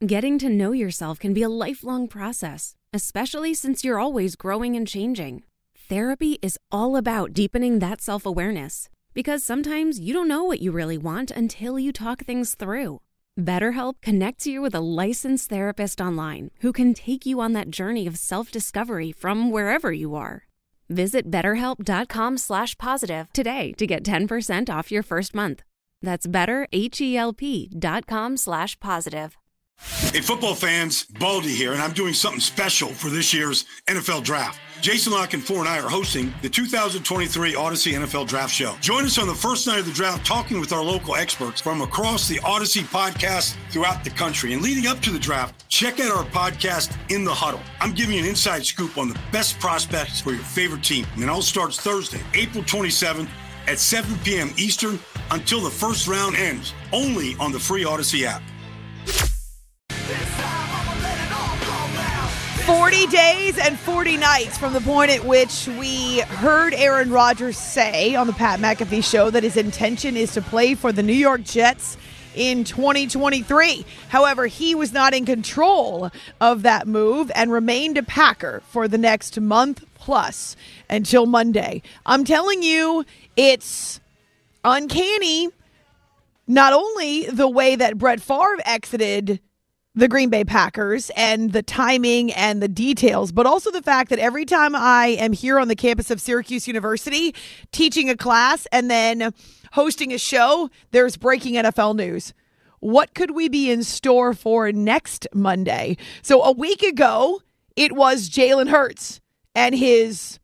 Getting to know yourself can be a lifelong process, especially since you're always growing and changing. Therapy is all about deepening that self-awareness, because sometimes you don't know what you really want until you talk things through. BetterHelp connects you with a licensed therapist online who can take you on that journey of self-discovery from wherever you are. Visit BetterHelp.com/positive today to get 10% off your first month. That's BetterHelp.com/positive. Hey, football fans, Baldy here, and I'm doing something special for this year's NFL Draft. Jason Lock and Four and I are hosting the 2023 Odyssey NFL Draft Show. Join us on the first night of the draft, talking with our local experts from across the Odyssey podcast throughout the country. And leading up to the draft, check out our podcast, In the Huddle. I'm giving you an inside scoop on the best prospects for your favorite team. And it all starts Thursday, April 27th at 7 p.m. Eastern until the first round ends, only on the free Odyssey app. 40 days and 40 nights from the point at which we heard Aaron Rodgers say on the Pat McAfee show that his intention is to play for the New York Jets in 2023. However, he was not in control of that move and remained a Packer for the next month plus until Monday. I'm telling you, it's uncanny, not only the way that Brett Favre exited the Green Bay Packers and the timing and the details, but also the fact that every time I am here on the campus of Syracuse University teaching a class and then hosting a show, there's breaking NFL news. What could we be in store for next Monday? So a week ago, it was Jalen Hurts and his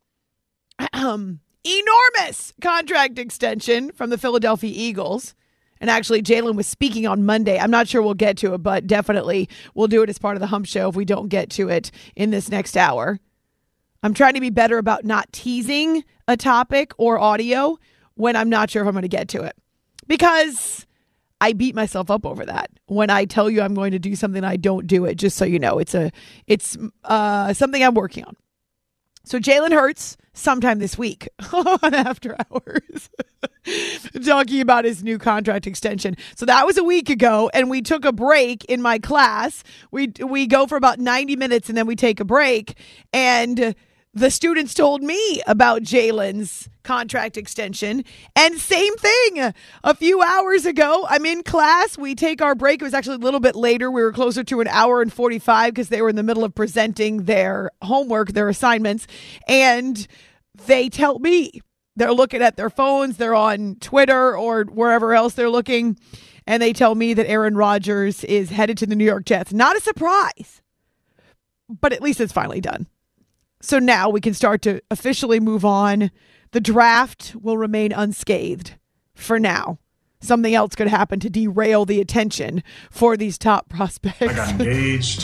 enormous contract extension from the Philadelphia Eagles. And actually, Jalen was speaking on Monday. I'm not sure we'll get to it, but definitely we'll do it as part of the Hump Show if we don't get to it in this next hour. I'm trying to be better about not teasing a topic or audio when I'm not sure if I'm going to get to it. Because I beat myself up over that. When I tell you I'm going to do something, I don't do it, just so you know. It's something I'm working on. So Jalen Hurts, sometime this week on After Hours, talking about his new contract extension. So that was a week ago, and we took a break in my class. We go for about 90 minutes, and then we take a break. And the students told me about Jalen's contract extension. And same thing, a few hours ago, I'm in class. We take our break. It was actually a little bit later. We were closer to an hour and 45 because they were in the middle of presenting their homework, their assignments. And they tell me they're looking at their phones. They're on Twitter or wherever else they're looking. And they tell me that Aaron Rodgers is headed to the New York Jets. Not a surprise, but at least it's finally done. So now we can start to officially move on. The draft will remain unscathed for now. Something else could happen to derail the attention for these top prospects. I got engaged.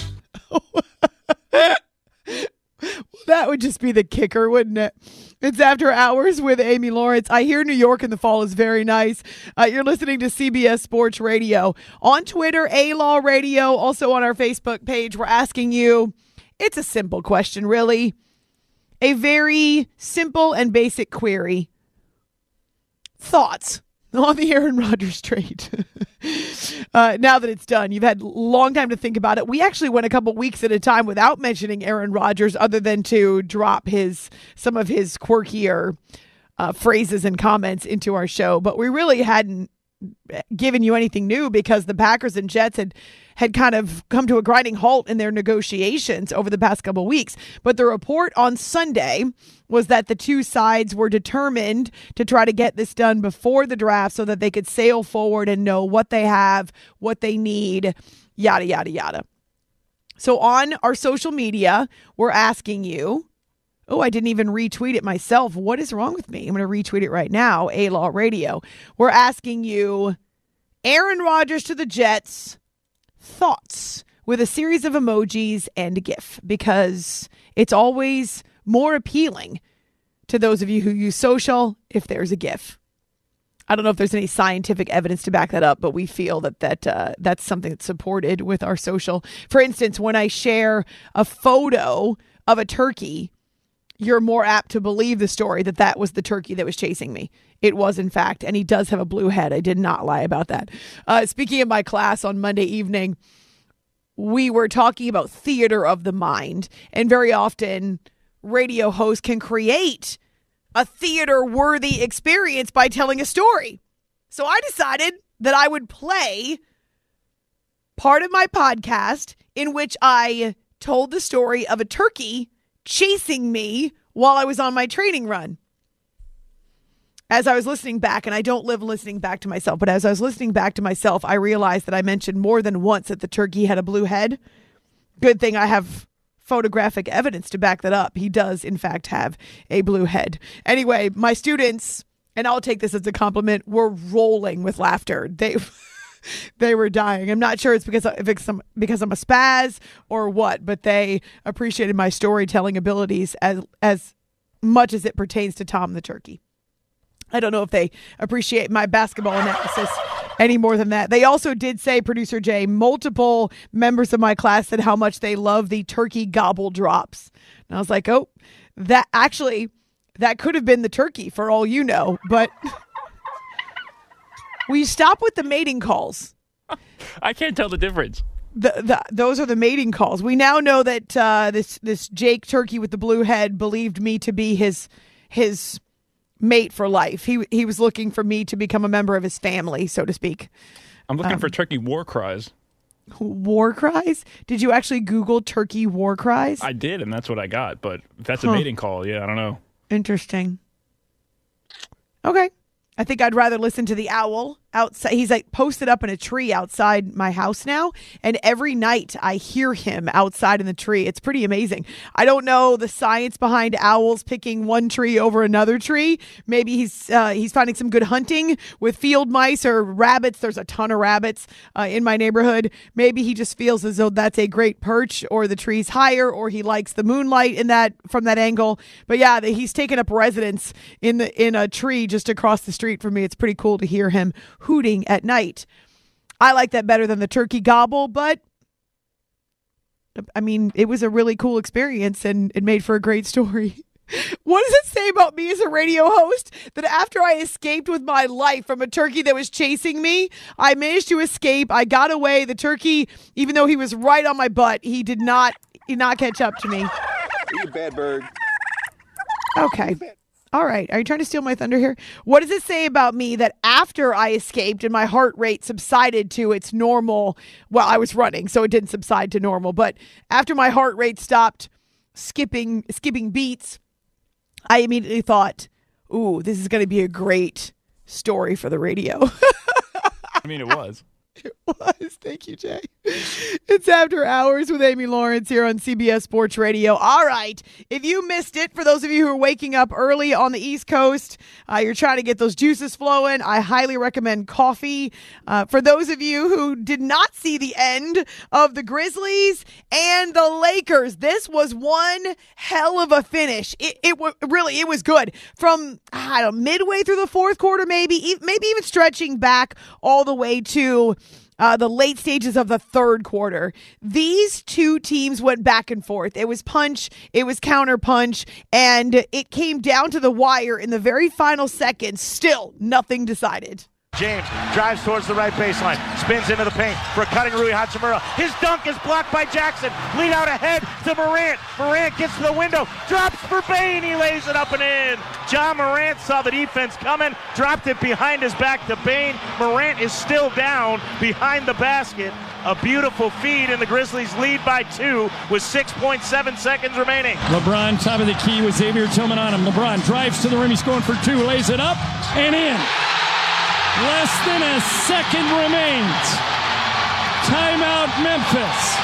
That would just be the kicker, wouldn't it? It's After Hours with Amy Lawrence. I hear New York in the fall is very nice. You're listening to CBS Sports Radio. On Twitter, A-Law Radio. Also on our Facebook page, we're asking you, it's a simple question, really. A very simple and basic query. Thoughts on the Aaron Rodgers trade? Now that it's done, you've had a long time to think about it. We actually went a couple weeks at a time without mentioning Aaron Rodgers, other than to drop some of his quirkier phrases and comments into our show. But we really hadn't given you anything new because the Packers and Jets had kind of come to a grinding halt in their negotiations over the past couple of weeks. But the report on Sunday was that the two sides were determined to try to get this done before the draft so that they could sail forward and know what they have, what they need, yada, yada, yada. So on our social media, we're asking you, oh, I didn't even retweet it myself. What is wrong with me? I'm going to retweet it right now, A-Law Radio. We're asking you, Aaron Rodgers to the Jets, thoughts, with a series of emojis and a GIF, because it's always more appealing to those of you who use social if there's a GIF. I don't know if there's any scientific evidence to back that up, but we feel that that's something that's supported with our social. For instance, when I share a photo of a turkey, you're more apt to believe the story that was the turkey that was chasing me. It was, in fact, and he does have a blue head. I did not lie about that. Speaking of my class on Monday evening, we were talking about theater of the mind, and very often radio hosts can create a theater-worthy experience by telling a story. So I decided that I would play part of my podcast in which I told the story of a turkey chasing me while I was on my training run. As I was listening back, and I don't live listening back to myself, but as I was listening back to myself, I realized that I mentioned more than once that the turkey had a blue head. Good thing I have photographic evidence to back that up. He does, in fact, have a blue head. Anyway, my students, and I'll take this as a compliment, were rolling with laughter. They were dying. I'm not sure it's because I'm a spaz or what, but they appreciated my storytelling abilities as much as it pertains to Tom the turkey. I don't know if they appreciate my basketball analysis any more than that. They also did say, Producer Jay, multiple members of my class said how much they love the turkey gobble drops. And I was like, oh, that could have been the turkey for all you know. But will you stop with the mating calls? I can't tell the difference. Those are the mating calls. We now know that this Jake turkey with the blue head believed me to be his mate for life. He was looking for me to become a member of his family, so to speak. I'm looking for turkey war cries. War cries? Did you actually Google turkey war cries? I did, and that's what I got. But if that's a mating call, yeah, I don't know. Interesting. Okay. I think I'd rather listen to the owl outside. He's like posted up in a tree outside my house now. And every night I hear him outside in the tree. It's pretty amazing. I don't know the science behind owls picking one tree over another tree. Maybe he's finding some good hunting with field mice or rabbits. There's a ton of rabbits in my neighborhood. Maybe he just feels as though that's a great perch, or the tree's higher, or he likes the moonlight from that angle. But yeah, he's taken up residence in a tree just across the street from me. It's pretty cool to hear him hooting at night. I like that better than the turkey gobble, but I mean, it was a really cool experience and it made for a great story. What does it say about me as a radio host that after I escaped with my life from a turkey that was chasing me, I managed to escape. I got away. The turkey, even though he was right on my butt, he did not catch up to me. You bad bird. Okay. All right. Are you trying to steal my thunder here? What does it say about me that after I escaped and my heart rate subsided to its normal? Well, I was running, so it didn't subside to normal. But after my heart rate stopped skipping beats, I immediately thought, ooh, this is going to be a great story for the radio. I mean, it was. It was. Thank you, Jay. It's After Hours with Amy Lawrence here on CBS Sports Radio. All right. If you missed it, for those of you who are waking up early on the East Coast, you're trying to get those juices flowing, I highly recommend coffee. For those of you who did not see the end of the Grizzlies and the Lakers, this was one hell of a finish. It was good. From, I don't know, midway through the fourth quarter, maybe even stretching back all the way to the late stages of the third quarter. These two teams went back and forth. It was punch, it was counter punch, and it came down to the wire in the very final seconds. Still, nothing decided. James drives towards the right baseline, spins into the paint for a cutting Rui Hachimura. His dunk is blocked by Jackson. Lead out ahead to Morant. Morant gets to the window, drops for Bane. He lays it up and in. John Morant saw the defense coming, dropped it behind his back to Bane. Morant is still down behind the basket. A beautiful feed, and the Grizzlies lead by 2 with 6.7 seconds remaining. LeBron, top of the key with Xavier Tillman on him. LeBron drives to the rim. He's going for 2, lays it up and in. Less than a second remains. Timeout Memphis.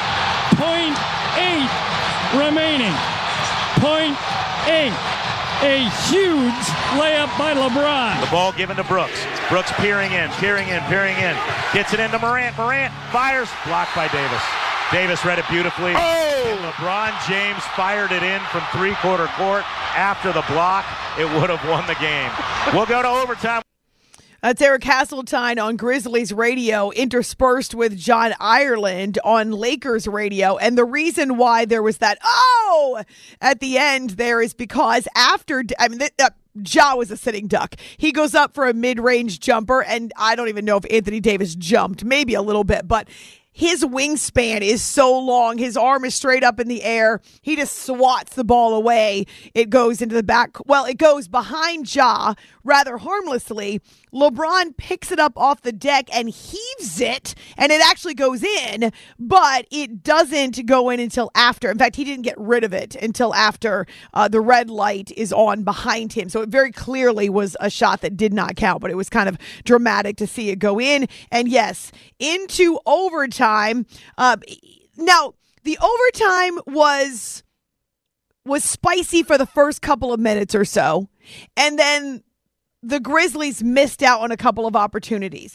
0.8 remaining. 0.8. A huge layup by LeBron. The ball given to Brooks. Brooks peering in. Gets it into Morant. Morant fires. Blocked by Davis. Davis read it beautifully. Oh! And LeBron James fired it in from three-quarter court. After the block, it would have won the game. We'll go to overtime. That's Eric Hasseltine on Grizzlies radio, interspersed with John Ireland on Lakers radio. And the reason why there was that at the end there is because Ja was a sitting duck. He goes up for a mid-range jumper, and I don't even know if Anthony Davis jumped, maybe a little bit, but his wingspan is so long. His arm is straight up in the air. He just swats the ball away. It goes into the back. Well, it goes behind Ja rather harmlessly. LeBron picks it up off the deck and heaves it, and it actually goes in, but it doesn't go in until after. In fact, he didn't get rid of it until after the red light is on behind him. So it very clearly was a shot that did not count, but it was kind of dramatic to see it go in. And yes, into overtime. Now, the overtime was spicy for the first couple of minutes or so, and then the Grizzlies missed out on a couple of opportunities.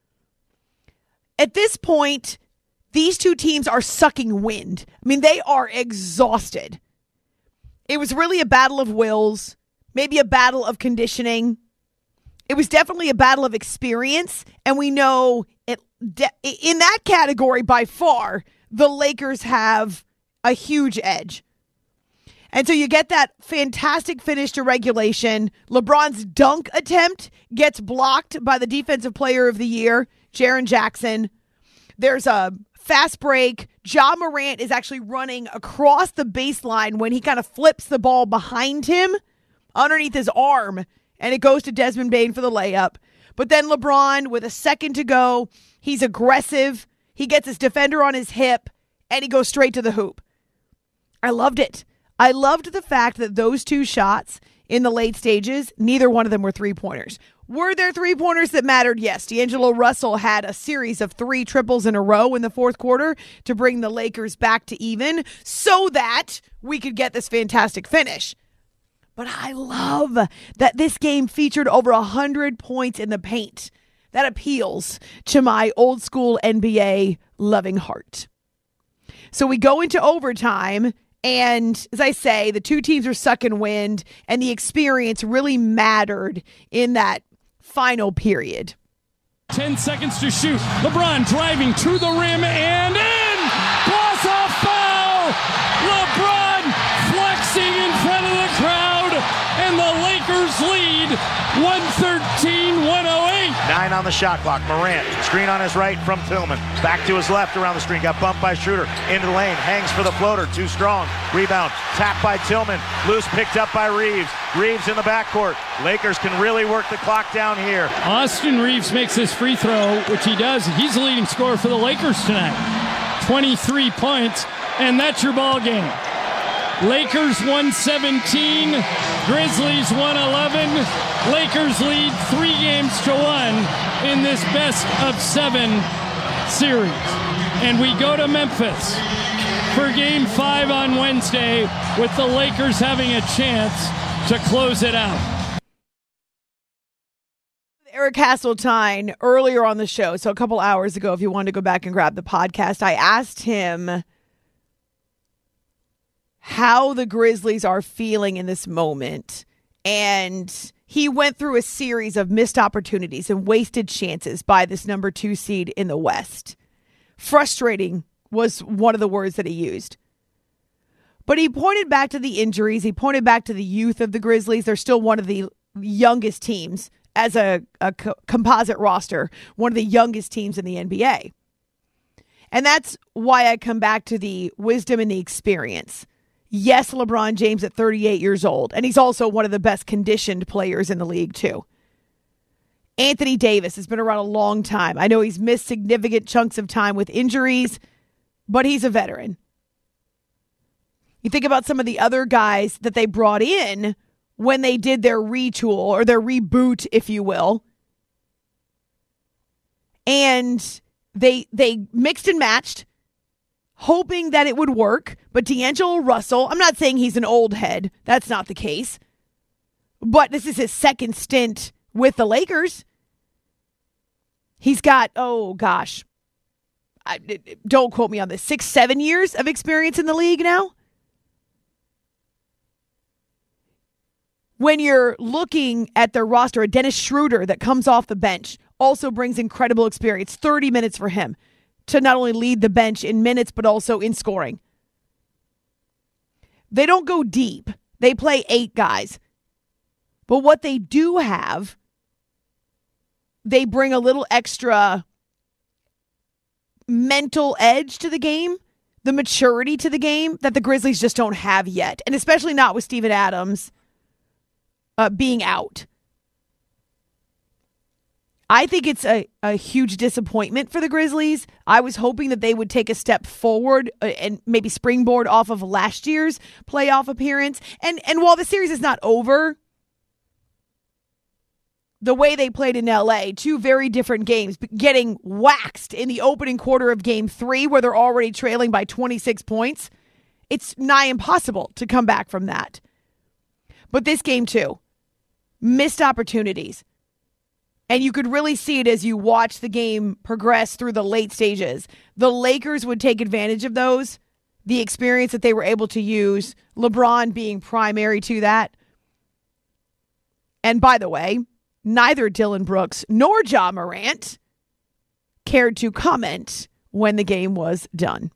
At this point, these two teams are sucking wind. I mean, they are exhausted. It was really a battle of wills, maybe a battle of conditioning. It was definitely a battle of experience, and we know in that category, by far, the Lakers have a huge edge. And so you get that fantastic finish to regulation. LeBron's dunk attempt gets blocked by the Defensive Player of the Year, Jaren Jackson. There's a fast break. Ja Morant is actually running across the baseline when he kind of flips the ball behind him underneath his arm, and it goes to Desmond Bane for the layup. But then LeBron, with a second to go, he's aggressive. He gets his defender on his hip, and he goes straight to the hoop. I loved it. I loved the fact that those two shots in the late stages, neither one of them were three-pointers. Were there three-pointers that mattered? Yes. D'Angelo Russell had a series of 3 triples in a row in the fourth quarter to bring the Lakers back to even so that we could get this fantastic finish. But I love that this game featured over 100 points in the paint. That appeals to my old school NBA loving heart. So we go into overtime, and as I say, the two teams are sucking wind, and the experience really mattered in that final period. 10 seconds to shoot. LeBron driving to the rim and in! Plus a foul! LeBron flexing in front of the crowd, and the Lakers lead 113-108. 9 on the shot clock. Morant, screen on his right from Tillman. Back to his left around the screen. Got bumped by Schroeder. Into the lane. Hangs for the floater. Too strong. Rebound. Tapped by Tillman. Loose picked up by Reeves. Reeves in the backcourt. Lakers can really work the clock down here. Austin Reeves makes his free throw, which he does. He's the leading scorer for the Lakers tonight. 23 points, and that's your ball game. Lakers 117, Grizzlies 111. Lakers lead 3-1 in this best of 7 series. And we go to Memphis for Game 5 on Wednesday with the Lakers having a chance to close it out. Eric Hasseltine earlier on the show, so a couple hours ago, if you wanted to go back and grab the podcast, I asked him how the Grizzlies are feeling in this moment. And he went through a series of missed opportunities and wasted chances by this number 2 seed in the West. Frustrating was one of the words that he used. But he pointed back to the injuries. He pointed back to the youth of the Grizzlies. They're still one of the youngest teams as a composite roster, one of the youngest teams in the NBA. And that's why I come back to the wisdom and the experience. Yes, LeBron James at 38 years old, and he's also one of the best conditioned players in the league too. Anthony Davis has been around a long time. I know he's missed significant chunks of time with injuries, but he's a veteran. You think about some of the other guys that they brought in when they did their retool or their reboot, if you will. And they mixed and matched, hoping that it would work. But D'Angelo Russell, I'm not saying he's an old head. That's not the case. But this is his second stint with the Lakers. He's got, don't quote me on this, 6-7 years of experience in the league now. When you're looking at their roster, a Dennis Schroeder that comes off the bench also brings incredible experience. 30 minutes for him to not only lead the bench in minutes, but also in scoring. They don't go deep. They play 8 guys. But what they do have, they bring a little extra mental edge to the game, the maturity to the game that the Grizzlies just don't have yet. And especially not with Steven Adams being out. I think it's a huge disappointment for the Grizzlies. I was hoping that they would take a step forward and maybe springboard off of last year's playoff appearance. And while the series is not over, the way they played in LA, two very different games, getting waxed in the opening quarter of Game 3 where they're already trailing by 26 points. It's nigh impossible to come back from that. But this game too, missed opportunities. And you could really see it as you watch the game progress through the late stages. The Lakers would take advantage of those, the experience that they were able to use, LeBron being primary to that. And by the way, neither Dillon Brooks nor Ja Morant cared to comment when the game was done.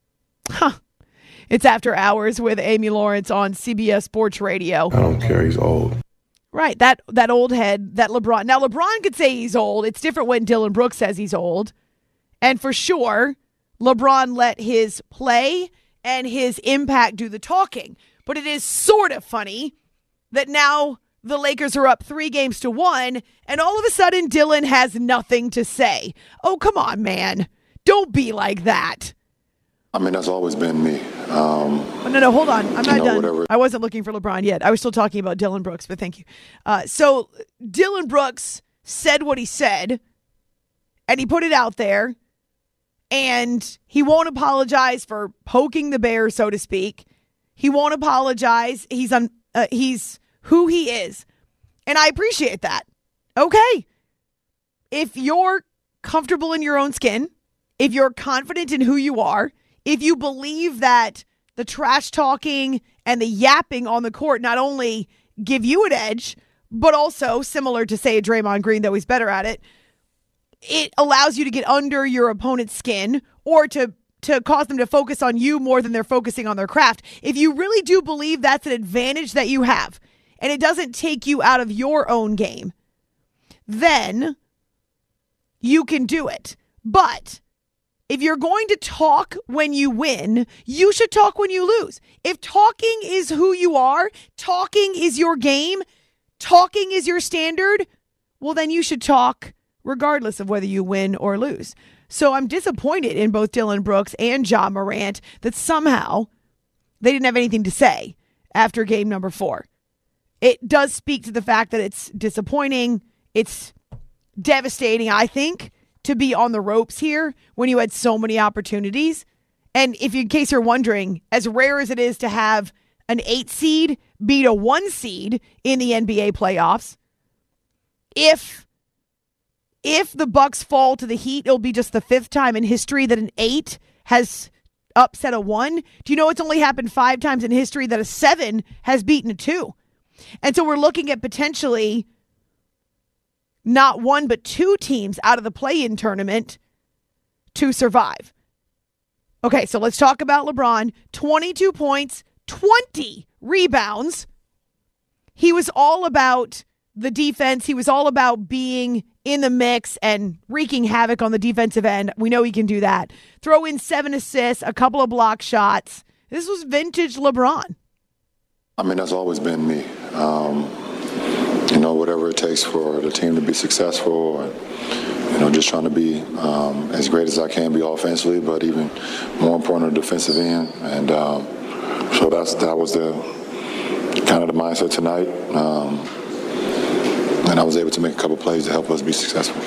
It's After Hours with Amy Lawrence on CBS Sports Radio. I don't care. He's old. Right, that old head, that LeBron. Now, LeBron could say he's old. It's different when Dillon Brooks says he's old. And for sure, LeBron let his play and his impact do the talking. But it is sort of funny that now the Lakers are up 3-1, and all of a sudden Dillon has nothing to say. Oh, come on, man. Don't be like that. I mean, that's always been me. No, hold on. I'm not done. Whatever. I wasn't looking for LeBron yet. I was still talking about Dillon Brooks, but thank you. So Dillon Brooks said what he said, and he put it out there, and he won't apologize for poking the bear, so to speak. He won't apologize. He's who he is, and I appreciate that. Okay. If you're comfortable in your own skin, if you're confident in who you are, if you believe that the trash talking and the yapping on the court not only give you an edge, but also, similar to, say, a Draymond Green, though he's better at it, it allows you to get under your opponent's skin or to cause them to focus on you more than they're focusing on their craft. If you really do believe that's an advantage that you have, and it doesn't take you out of your own game, then you can do it. But if you're going to talk when you win, you should talk when you lose. If talking is who you are, talking is your game, talking is your standard, well, then you should talk regardless of whether you win or lose. So I'm disappointed in both Dillon Brooks and Ja Morant that somehow they didn't have anything to say after game number 4. It does speak to the fact that it's disappointing. It's devastating, I think, to be on the ropes here when you had so many opportunities. And in case you're wondering, as rare as it is to have an 8 seed beat a 1 seed in the NBA playoffs, if the Bucks fall to the Heat, it'll be just the 5th time in history that an 8 has upset a 1. Do you know it's only happened 5 times in history that a 7 has beaten a 2? And so we're looking at potentially not 1 but 2 teams out of the play-in tournament to survive. Okay, so let's talk about LeBron. 22 points, 20 rebounds. He was all about the defense. He was all about being in the mix and wreaking havoc on the defensive end. We know he can do that. Throw in 7 assists, a couple of block shots. This was vintage LeBron. I mean, that's always been me. Whatever it takes for the team to be successful, and just trying to be as great as I can be offensively, but even more important on the defensive end. And so that was the kind of the mindset tonight. And I was able to make a couple plays to help us be successful.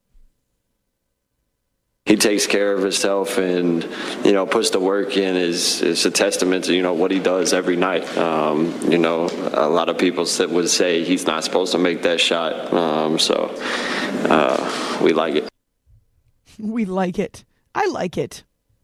He takes care of himself and, puts the work in is a testament to, what he does every night. A lot of people would say he's not supposed to make that shot. So we like it. We like it. I like it.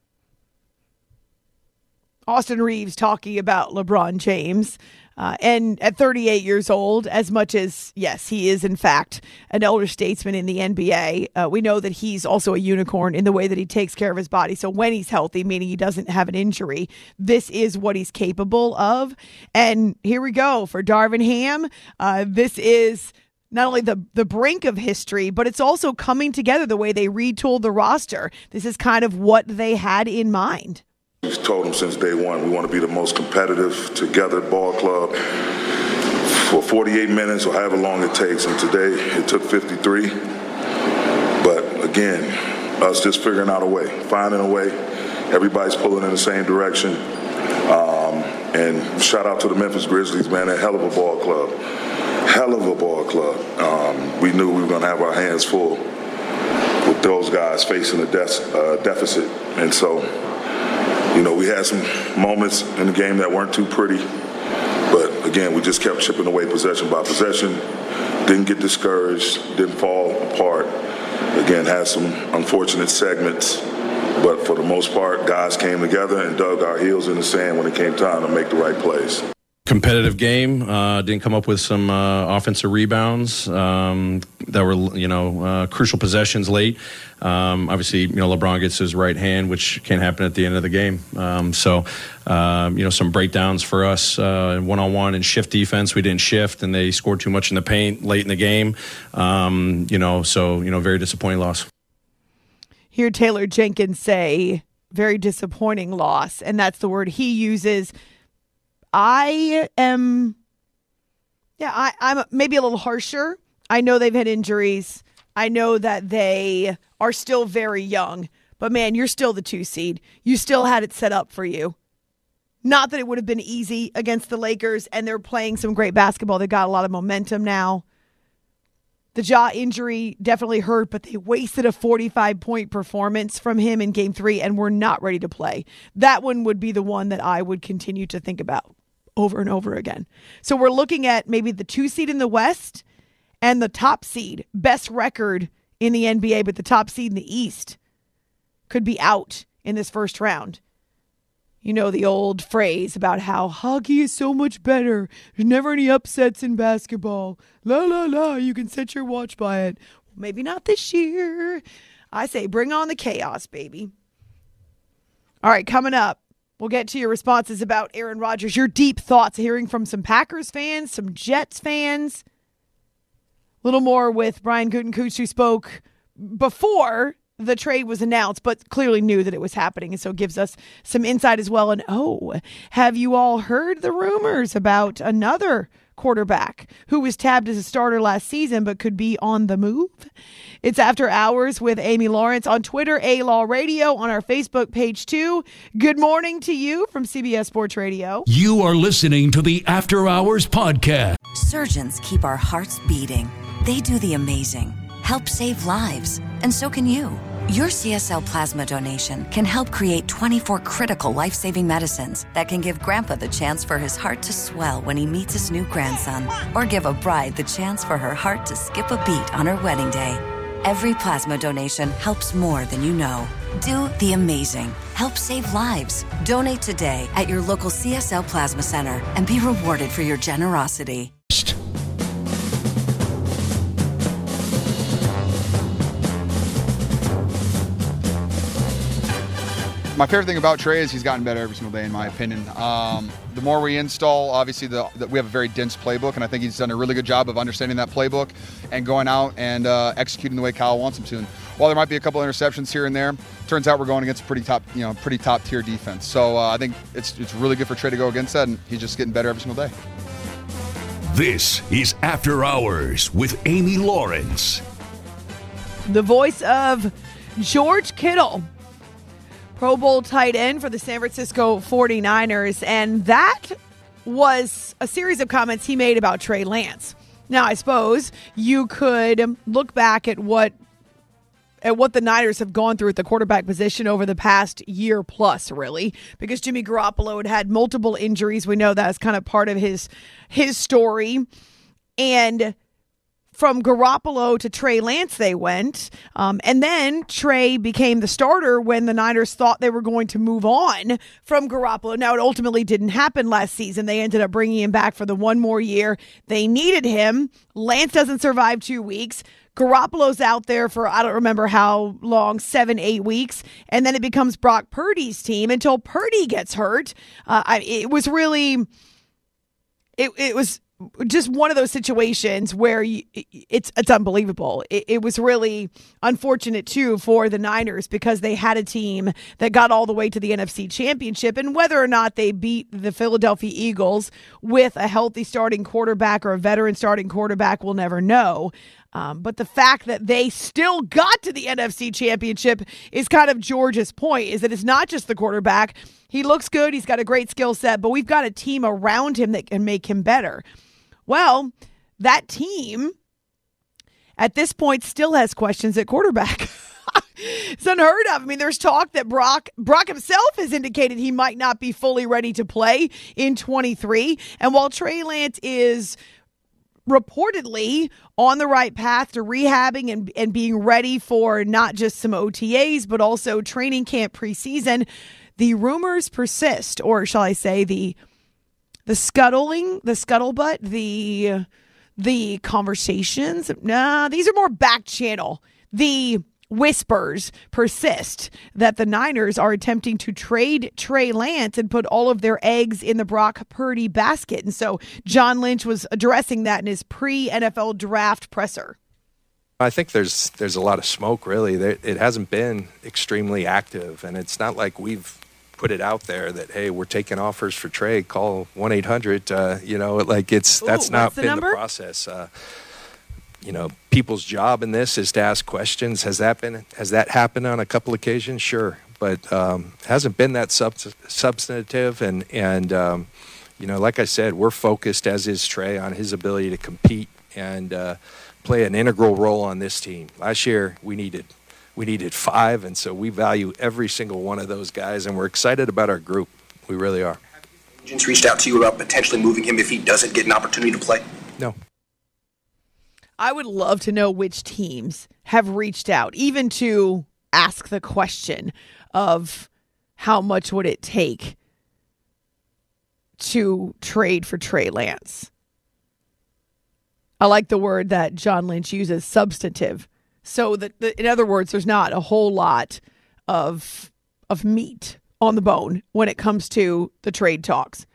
Austin Reeves talking about LeBron James. And at 38 years old, as much as, yes, he is, in fact, an elder statesman in the NBA, we know that he's also a unicorn in the way that he takes care of his body. So when he's healthy, meaning he doesn't have an injury, this is what he's capable of. And here we go for Darvin Ham. This is not only the brink of history, but it's also coming together the way they retooled the roster. This is kind of what they had in mind. We've told them since day one, we want to be the most competitive, together ball club for 48 minutes or however long it takes. And today it took 53. But again, us just figuring out a way, finding a way. Everybody's pulling in the same direction. And shout out to the Memphis Grizzlies, man, a hell of a ball club. Hell of a ball club. We knew we were going to have our hands full with those guys facing a deficit. And so, we had some moments in the game that weren't too pretty. But again, we just kept chipping away possession by possession. Didn't get discouraged, didn't fall apart. Again, had some unfortunate segments. But for the most part, guys came together and dug our heels in the sand when it came time to make the right plays. Competitive game. Didn't come up with some offensive rebounds that were, crucial possessions late. Obviously, LeBron gets his right hand, which can happen at the end of the game. Some breakdowns for us one-on-one and shift defense. We didn't shift, and they scored too much in the paint late in the game. Very disappointing loss. Hear Taylor Jenkins say, very disappointing loss, and that's the word he uses. I'm maybe a little harsher. I know they've had injuries. I know that they are still very young. But, man, you're still the 2 seed. You still had it set up for you. Not that it would have been easy against the Lakers, and they're playing some great basketball. They've got a lot of momentum now. The jaw injury definitely hurt, but they wasted a 45-point performance from him in Game 3 and were not ready to play. That one would be the one that I would continue to think about over and over again. So we're looking at maybe the 2 seed in the West and the top seed, best record in the NBA, but the top seed in the East could be out in this first round. You know the old phrase about how hockey is so much better. There's never any upsets in basketball. La, la, la. You can set your watch by it. Maybe not this year. I say bring on the chaos, baby. All right, coming up, we'll get to your responses about Aaron Rodgers, your deep thoughts, hearing from some Packers fans, some Jets fans. A little more with Brian Gutekunst, who spoke before the trade was announced, but clearly knew that it was happening, and so gives us some insight as well. And have you all heard the rumors about another quarterback who was tabbed as a starter last season but could be on the move? It's After Hours with Amy Lawrence on Twitter, A-Law Radio, on our Facebook page too. Good morning to you from CBS Sports Radio. You are listening to the After Hours podcast. Surgeons keep our hearts beating. They do the amazing, help save lives, and so can you. Your CSL plasma donation can help create 24 critical life-saving medicines that can give Grandpa the chance for his heart to swell when he meets his new grandson, or give a bride the chance for her heart to skip a beat on her wedding day. Every plasma donation helps more than you know. Do the amazing. Help save lives. Donate today at your local CSL Plasma Center and be rewarded for your generosity. My favorite thing about Trey is he's gotten better every single day, in my opinion. The more we install, obviously, we have a very dense playbook, and I think he's done a really good job of understanding that playbook and going out and executing the way Kyle wants him to. And while there might be a couple interceptions here and there, turns out we're going against a pretty top tier defense. So I think it's really good for Trey to go against that, and he's just getting better every single day. This is After Hours with Amy Lawrence. The voice of George Kittle, Pro Bowl tight end for the San Francisco 49ers, and that was a series of comments he made about Trey Lance. Now, I suppose you could look back at what the Niners have gone through at the quarterback position over the past year plus, really, because Jimmy Garoppolo had multiple injuries. We know that's kind of part of his story. And from Garoppolo to Trey Lance they went. And then Trey became the starter when the Niners thought they were going to move on from Garoppolo. Now, it ultimately didn't happen last season. They ended up bringing him back for the one more year. They needed him. Lance doesn't survive 2 weeks. Garoppolo's out there for, I don't remember how long, 7-8 weeks. And then it becomes Brock Purdy's team until Purdy gets hurt. It was really... It was just one of those situations where it's unbelievable. It was really unfortunate, too, for the Niners because they had a team that got all the way to the NFC Championship. And whether or not they beat the Philadelphia Eagles with a healthy starting quarterback or a veteran starting quarterback, we'll never know. But the fact that they still got to the NFC Championship is kind of George's point, is that it's not just the quarterback. He looks good. He's got a great skill set, but we've got a team around him that can make him better. Well, that team at this point still has questions at quarterback. It's unheard of. I mean, there's talk that Brock himself has indicated he might not be fully ready to play in 23. And while Trey Lance is reportedly on the right path to rehabbing and being ready for not just some OTAs, but also training camp preseason, the rumors persist, or shall I say the scuttlebutt, the conversations. Nah, these are more back channel. The whispers persist that the Niners are attempting to trade Trey Lance and put all of their eggs in the Brock Purdy basket. And so John Lynch was addressing that in his pre-NFL draft presser. I think there's a lot of smoke, really. It hasn't been extremely active, and it's not like we've put it out there that, hey, we're taking offers for Trey, call 1-800, that's not been the process. People's job in this is to ask questions. Has that happened on a couple occasions? Sure. But hasn't been that substantive. And like I said, we're focused, as is Trey, on his ability to compete and play an integral role on this team. Last year, we needed 5, and so we value every single one of those guys, and we're excited about our group. We really are. Have agents reached out to you about potentially moving him if he doesn't get an opportunity to play? No. I would love to know which teams have reached out, even to ask the question of how much would it take to trade for Trey Lance. I like the word that John Lynch uses, substantive. So that, in other words, there's not a whole lot of meat on the bone when it comes to the trade talks.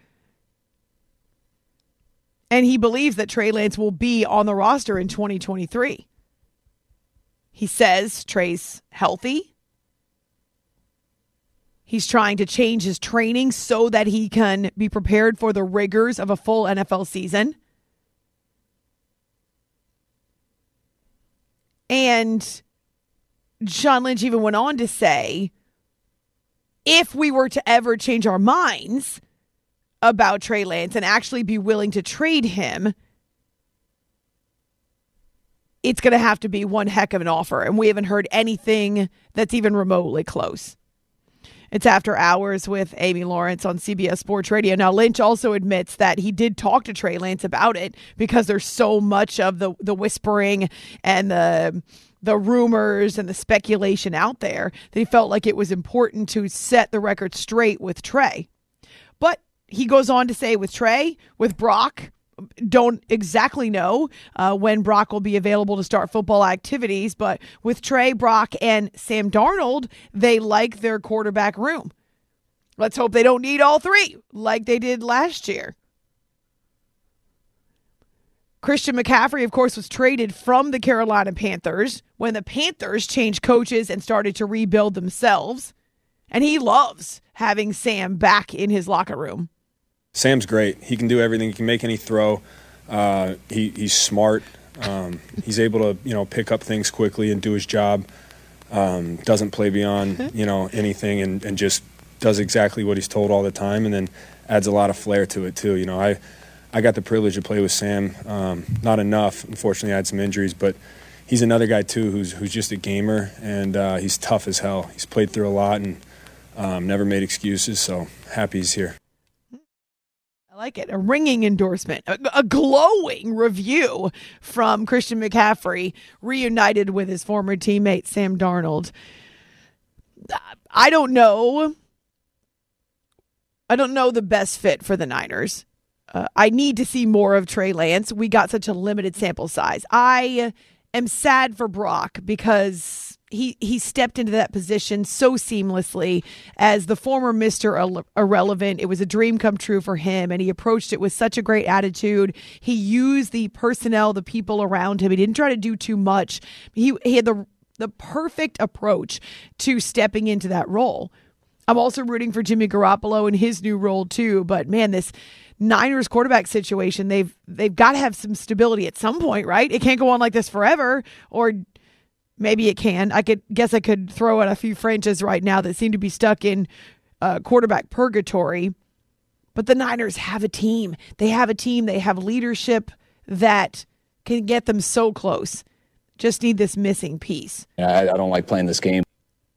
And he believes that Trey Lance will be on the roster in 2023. He says Trey's healthy. He's trying to change his training so that he can be prepared for the rigors of a full NFL season. And John Lynch even went on to say, if we were to ever change our minds about Trey Lance and actually be willing to trade him, it's going to have to be one heck of an offer. And we haven't heard anything that's even remotely close. It's After Hours with Amy Lawrence on CBS Sports Radio. Now, Lynch also admits that he did talk to Trey Lance about it because there's so much of the whispering and the rumors and the speculation out there that he felt like it was important to set the record straight with Trey. But he goes on to say with Brock, don't exactly know when Brock will be available to start football activities, but with Trey, Brock, and Sam Darnold, they like their quarterback room. Let's hope they don't need all three like they did last year. Christian McCaffrey, of course, was traded from the Carolina Panthers when the Panthers changed coaches and started to rebuild themselves. And he loves having Sam back in his locker room. Sam's great. He can do everything. He can make any throw. He's smart. He's able to, pick up things quickly and do his job. Doesn't play beyond, anything and just does exactly what he's told all the time, and then adds a lot of flair to it too. I got the privilege to play with Sam. Not enough. Unfortunately, I had some injuries, but he's another guy too who's just a gamer, and he's tough as hell. He's played through a lot and never made excuses, so happy he's here. I like it. A ringing endorsement, a glowing review from Christian McCaffrey, reunited with his former teammate Sam Darnold. I don't know the best fit for the Niners. I need to see more of Trey Lance. We got such a limited sample size. I am sad for Brock because he stepped into that position so seamlessly as the former Mr. Irrelevant. It was a dream come true for him, and he approached it with such a great attitude. He used the personnel, the people around him. He didn't try to do too much. He had the perfect approach to stepping into that role. I'm also rooting for Jimmy Garoppolo in his new role too, but man, this Niners quarterback situation, they've got to have some stability at some point, right? It can't go on like this forever, or maybe it can. I could throw out a few franchises right now that seem to be stuck in quarterback purgatory. But the Niners have a team. They have a team. They have leadership that can get them so close. Just need this missing piece. I don't like playing this game.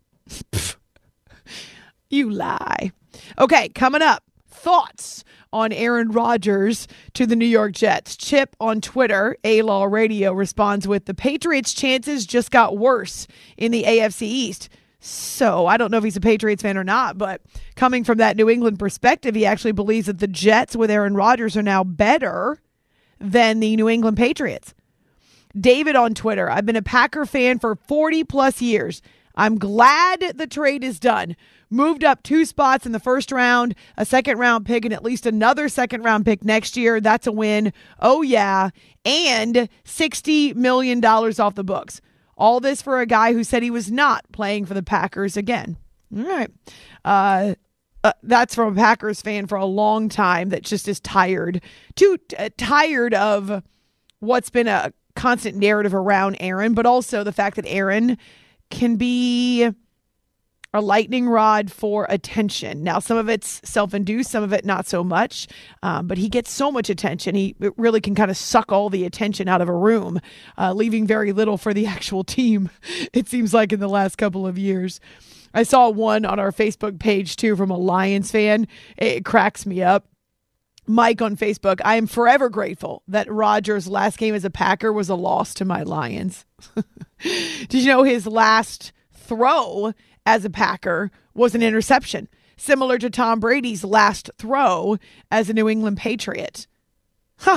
You lie. Okay, coming up, thoughts on Aaron Rodgers to the New York Jets. Chip on Twitter, A-Law Radio, responds with, the Patriots' chances just got worse in the AFC East. So I don't know if he's a Patriots fan or not, but coming from that New England perspective, he actually believes that the Jets with Aaron Rodgers are now better than the New England Patriots. David on Twitter, I've been a Packer fan for 40 plus years. I'm glad the trade is done. Moved up 2 spots in the first round, a second round pick, and at least another second round pick next year. That's a win. Oh, yeah. And $60 million off the books. All this for a guy who said he was not playing for the Packers again. All right. That's from a Packers fan for a long time that just is tired. Tired of what's been a constant narrative around Aaron, but also the fact that Aaron can be a lightning rod for attention. Now, some of it's self-induced, some of it not so much, but he gets so much attention. He really can kind of suck all the attention out of a room, leaving very little for the actual team, it seems like, in the last couple of years. I saw one on our Facebook page, too, from a Lions fan. It cracks me up. Mike on Facebook, I am forever grateful that Rodgers' last game as a Packer was a loss to my Lions. Did you know his last throw as a Packer was an interception, similar to Tom Brady's last throw as a New England Patriot? Huh.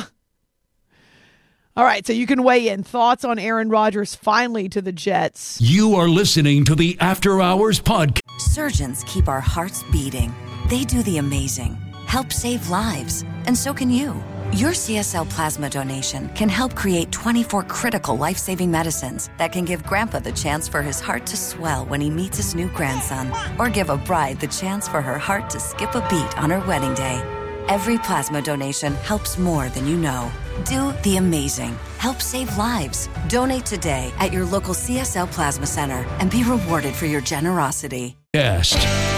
All right, so you can weigh in. Thoughts on Aaron Rodgers finally to the Jets. You are listening to the After Hours Podcast. Surgeons keep our hearts beating. They do the amazing, help save lives, and so can you. Your CSL plasma donation can help create 24 critical life-saving medicines that can give Grandpa the chance for his heart to swell when he meets his new grandson, or give a bride the chance for her heart to skip a beat on her wedding day. Every plasma donation helps more than you know. Do the amazing. Help save lives. Donate today at your local CSL Plasma Center and be rewarded for your generosity. Guest.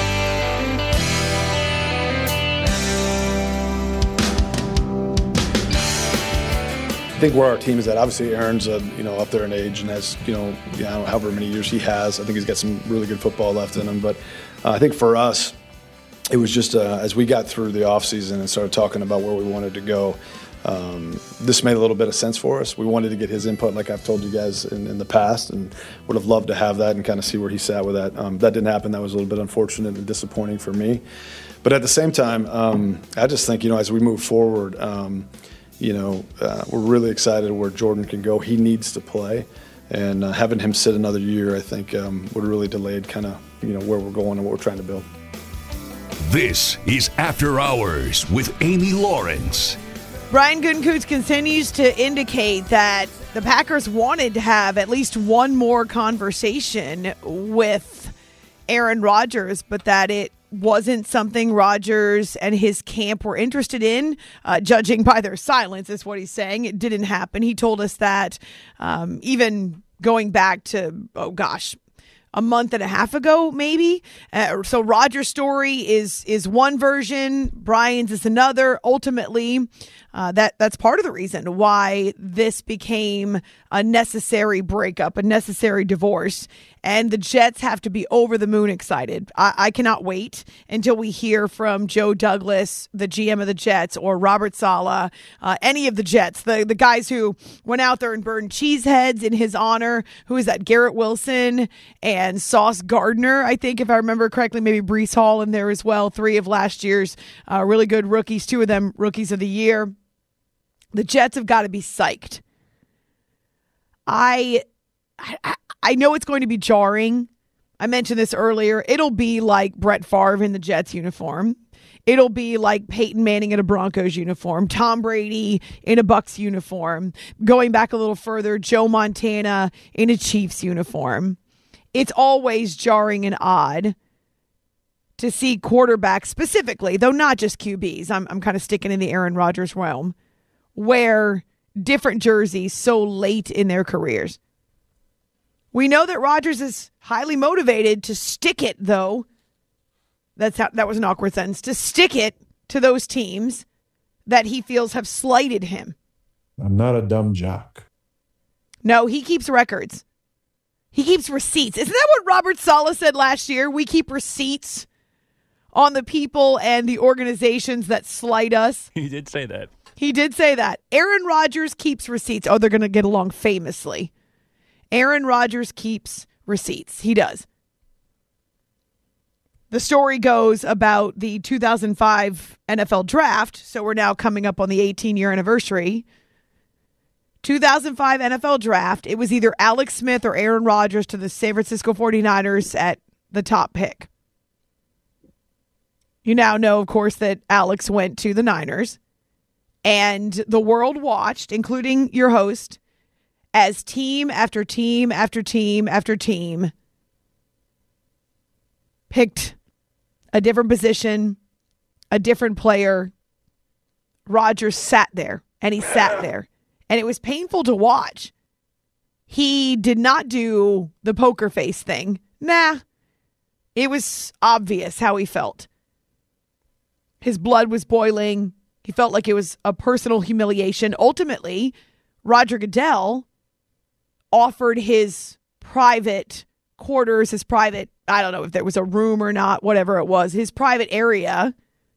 I think where our team is at, obviously Aaron's up there in age and has however many years he has. I think he's got some really good football left in him. But I think for us, it was just as we got through the offseason and started talking about where we wanted to go, this made a little bit of sense for us. We wanted to get his input, like I've told you guys in the past, and would have loved to have that and kind of see where he sat with that. That didn't happen. That was a little bit unfortunate and disappointing for me. But at the same time, I just think, as we move forward, we're really excited where Jordan can go. He needs to play, and having him sit another year, I think, would have really delayed kind of, where we're going and what we're trying to build. This is After Hours with Amy Lawrence. Brian Gutekunst continues to indicate that the Packers wanted to have at least one more conversation with Aaron Rodgers, but that it wasn't something Rodgers and his camp were interested in. Judging by their silence is what he's saying. It didn't happen. He told us that even going back to, a month and a half ago, maybe. So Rodgers' story is one version. Brian's is another. Ultimately, that's part of the reason why this became a necessary breakup, a necessary divorce. And the Jets have to be over the moon excited. I cannot wait until we hear from Joe Douglas, the GM of the Jets, or Robert Saleh, any of the Jets, the guys who went out there and burned cheese heads in his honor. Who is that? Garrett Wilson and Sauce Gardner, I think, if I remember correctly. Maybe Breece Hall in there as well. 3 of last year's really good rookies, 2 of them rookies of the year. The Jets have got to be psyched. I know it's going to be jarring. I mentioned this earlier. It'll be like Brett Favre in the Jets uniform. It'll be like Peyton Manning in a Broncos uniform, Tom Brady in a Bucs uniform, going back a little further, Joe Montana in a Chiefs uniform. It's always jarring and odd to see quarterbacks specifically, though not just QBs. I'm kind of sticking in the Aaron Rodgers realm, wear different jerseys so late in their careers. We know that Rodgers is highly motivated to stick it, though. That was an awkward sentence. To stick it to those teams that he feels have slighted him. I'm not a dumb jock. No, he keeps records. He keeps receipts. Isn't that what Robert Saleh said last year? We keep receipts on the people and the organizations that slight us. He did say that. He did say that. Aaron Rodgers keeps receipts. Oh, they're going to get along famously. Aaron Rodgers keeps receipts. He does. The story goes about the 2005 NFL draft. So we're now coming up on the 18-year anniversary. 2005 NFL draft. It was either Alex Smith or Aaron Rodgers to the San Francisco 49ers at the top pick. You now know, of course, that Alex went to the Niners. And the world watched, including your host, as team after team after team after team picked a different position, a different player. Rodgers sat there, and he sat there. And it was painful to watch. He did not do the poker face thing. Nah. It was obvious how he felt. His blood was boiling. He felt like it was a personal humiliation. Ultimately, Roger Goodell offered his private quarters, his private, I don't know if there was a room or not, whatever it was, his private area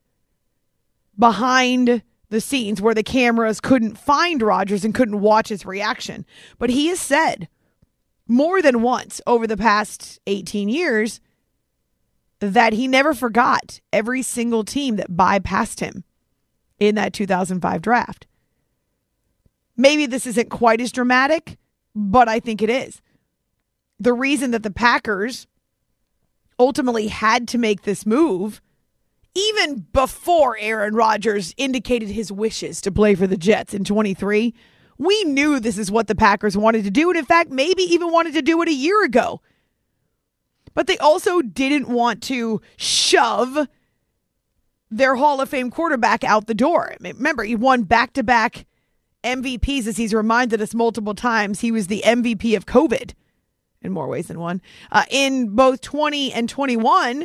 behind the scenes where the cameras couldn't find Rodgers and couldn't watch his reaction. But he has said more than once over the past 18 years that he never forgot every single team that bypassed him in that 2005 draft. Maybe this isn't quite as dramatic, but I think it is. The reason that the Packers ultimately had to make this move, even before Aaron Rodgers indicated his wishes to play for the Jets in 23, we knew this is what the Packers wanted to do, and in fact, maybe even wanted to do it a year ago. But they also didn't want to shove their Hall of Fame quarterback out the door. Remember, he won back-to-back MVPs, as he's reminded us multiple times. He was the MVP of COVID in more ways than one. In both 20 and 21,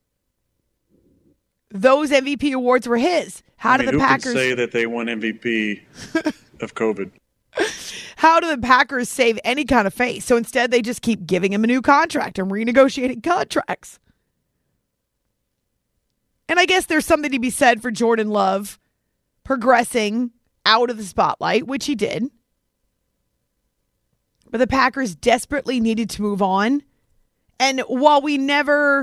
those MVP awards were his. How do the Packers say that they won MVP of COVID? How do the Packers save any kind of face? So instead, they just keep giving him a new contract and renegotiating contracts. And I guess there's something to be said for Jordan Love progressing out of the spotlight, which he did. But the Packers desperately needed to move on. And while we may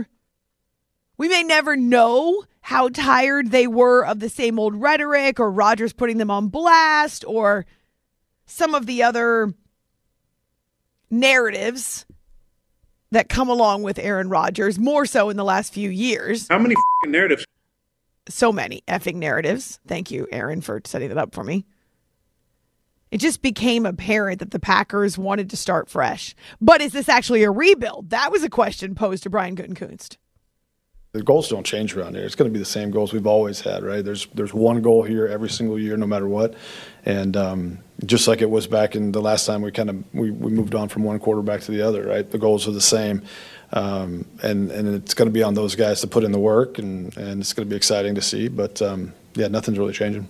never know how tired they were of the same old rhetoric or Rodgers putting them on blast or some of the other narratives that come along with Aaron Rodgers, more so in the last few years. How many narratives? So many effing narratives. Thank you, Aaron, for setting that up for me. It just became apparent that the Packers wanted to start fresh. But is this actually a rebuild? That was a question posed to Brian Gutekunst. The goals don't change around here. It's going to be the same goals we've always had, right? There's one goal here every single year, no matter what. And just like it was back in the last time we moved on from one quarterback to the other, right? The goals are the same. And it's going to be on those guys to put in the work, and it's going to be exciting to see. But, yeah, nothing's really changing.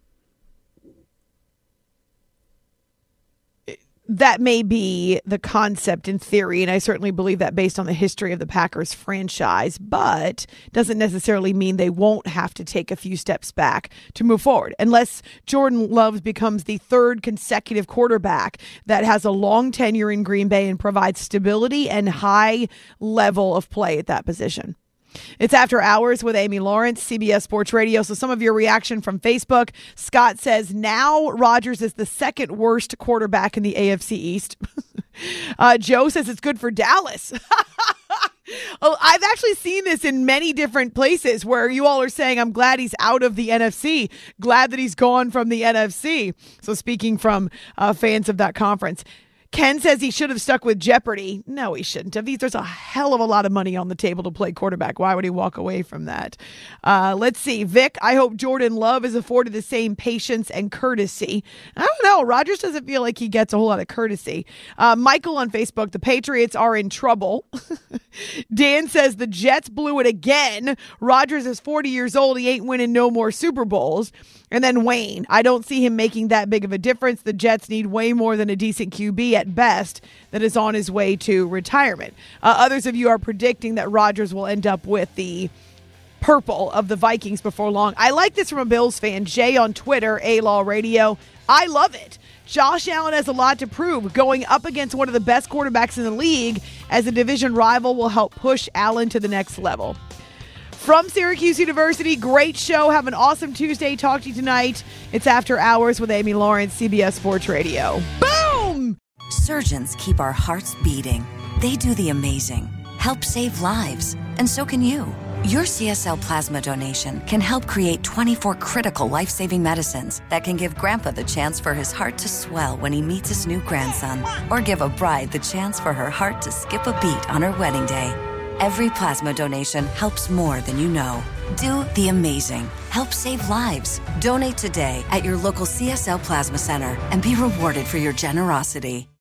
That may be the concept in theory, and I certainly believe that based on the history of the Packers franchise, but doesn't necessarily mean they won't have to take a few steps back to move forward, unless Jordan Love becomes the third consecutive quarterback that has a long tenure in Green Bay and provides stability and high level of play at that position. It's After Hours with Amy Lawrence, CBS Sports Radio. So some of your reaction from Facebook. Scott says, now Rodgers is the second worst quarterback in the AFC East. Joe says it's good for Dallas. Oh, I've actually seen this in many different places where you all are saying, I'm glad he's out of the NFC. Glad that he's gone from the NFC. So speaking from fans of that conference. Ken says he should have stuck with Jeopardy. No, he shouldn't have. There's a hell of a lot of money on the table to play quarterback. Why would he walk away from that? Let's see. Vic, I hope Jordan Love is afforded the same patience and courtesy. I don't know. Rodgers doesn't feel like he gets a whole lot of courtesy. Michael on Facebook, the Patriots are in trouble. Dan says the Jets blew it again. Rodgers is 40 years old. He ain't winning no more Super Bowls. And then Wayne, I don't see him making that big of a difference. The Jets need way more than a decent QB at best that is on his way to retirement. Others of you are predicting that Rodgers will end up with the purple of the Vikings before long. I like this from a Bills fan, Jay on Twitter, A-Law Radio. I love it. Josh Allen has a lot to prove. Going up against one of the best quarterbacks in the league as a division rival will help push Allen to the next level. From Syracuse University, great show. Have an awesome Tuesday. Talk to you tonight. It's After Hours with Amy Lawrence, CBS Sports Radio. Boom! Surgeons keep our hearts beating. They do the amazing, help save lives, and so can you. Your CSL plasma donation can help create 24 critical life-saving medicines that can give Grandpa the chance for his heart to swell when he meets his new grandson, or give a bride the chance for her heart to skip a beat on her wedding day. Every plasma donation helps more than you know. Do the amazing. Help save lives. Donate today at your local CSL Plasma Center and be rewarded for your generosity.